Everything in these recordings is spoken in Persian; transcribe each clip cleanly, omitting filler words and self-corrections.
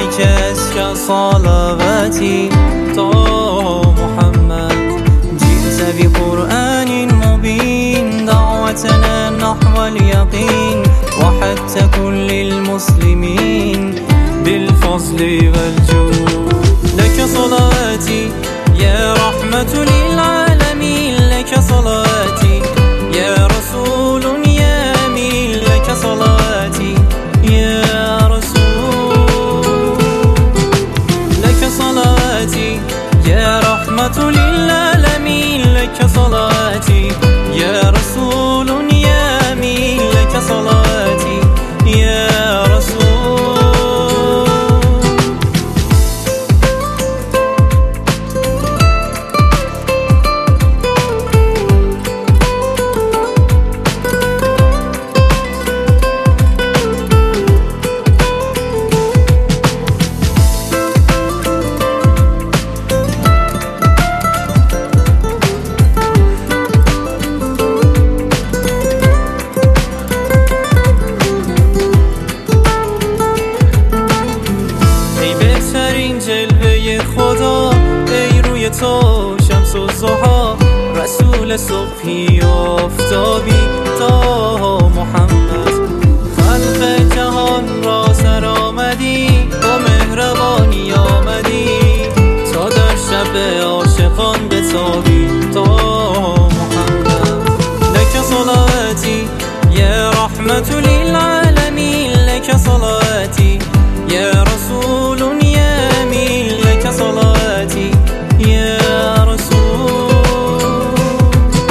عليك أزكى صلواتي طه محمد. جئت بقرآن مبين دعوتنا نحو اليقين، وحتى كل المسلمين بالفضل والجود. لك صلاتي يا رحمة للعالمين، لك صلاتي يا رسول يا أمين، لك صلاتي يا رسول. لك صلاتي يا رحمة للعالمين، لك صلاتي يا رسول يا أمين، لك صلاتي يا رسول. جلوه خدا ای روی تو شمس و ضحی، رسول صبحی آفتابی تا محمد. خلق جهان را سر آمدی، با مهربانی آمدی، تا در شب عاشقان بتابی تا محمد. لک صلواتی یا رحمت للعالمین، لک صلواتی یا رسول یا أمين، لك صلاتي يا رسول.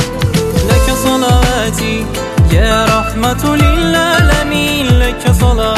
لك صلاتي يا رحمة للعالمين، لك صلاتي